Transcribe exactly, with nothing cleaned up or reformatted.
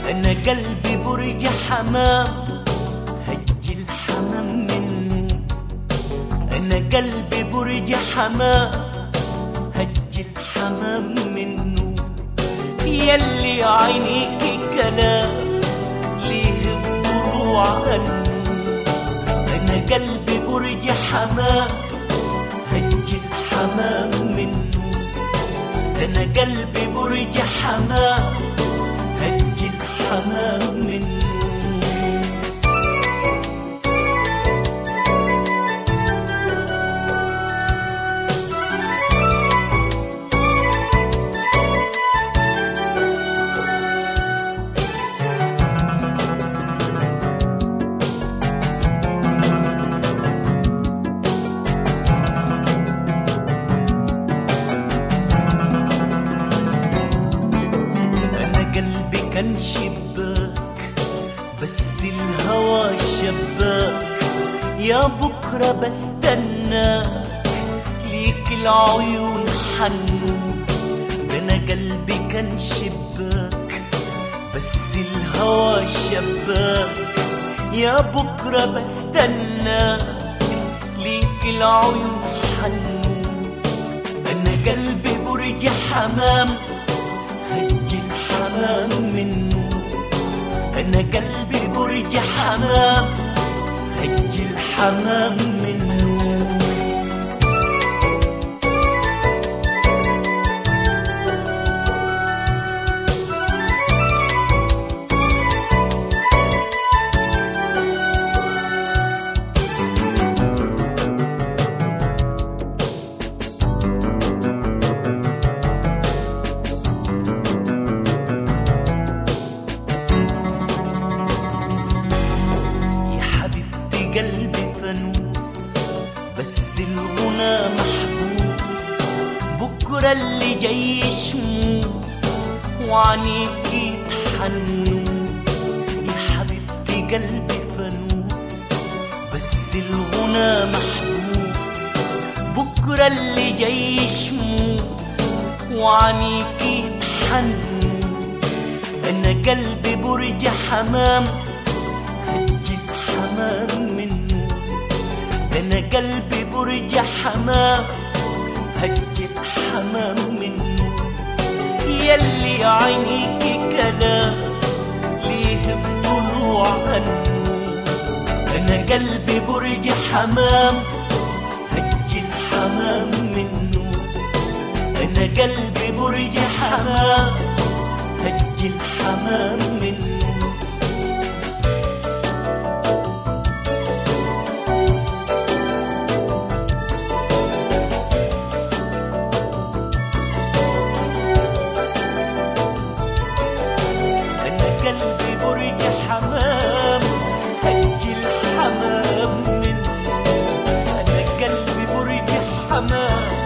أنا قلبي برج حمام هج الحمام منه. أنا قلبي برج حمام هج الحمام منه. يلي عينيك كلام ليه الضلوع عنه. أنا قلبي برج حمام هج الحمام منه. أنا قلبي برج حمام هج الحمام منه. كان شباك بس الهوى شباك. يا بكرة بستناك ليك العيون حنو. أنا قلبي كان شباك بس الهوى شباك. يا بكرة بستناك ليك العيون حنو. أنا قلبي برج حمام هج الحمام منه. أنا قلبي برج حمام هج الحمام منه. قلبي فانوس بس الغنى محبوس. بكرة اللي جاي شموس وعنيك يتحنوا. يا حبيبتي قلبي فانوس بس الغنى محبوس. بكرة اللي جاي شموس وعنيك يتحنوا. أنا قلبي برج حمام هج الحمام منه. أنا قلبي برج حمام هج الحمام منه. يلي عينيك كلام ليه الضلوع عنه. أنا قلبي برج حمام هج الحمام منه. أنا قلبي برج حمام هج الحمام منه. قلبي برج حمام هج الحمام منه. أنا قلبي برج حمام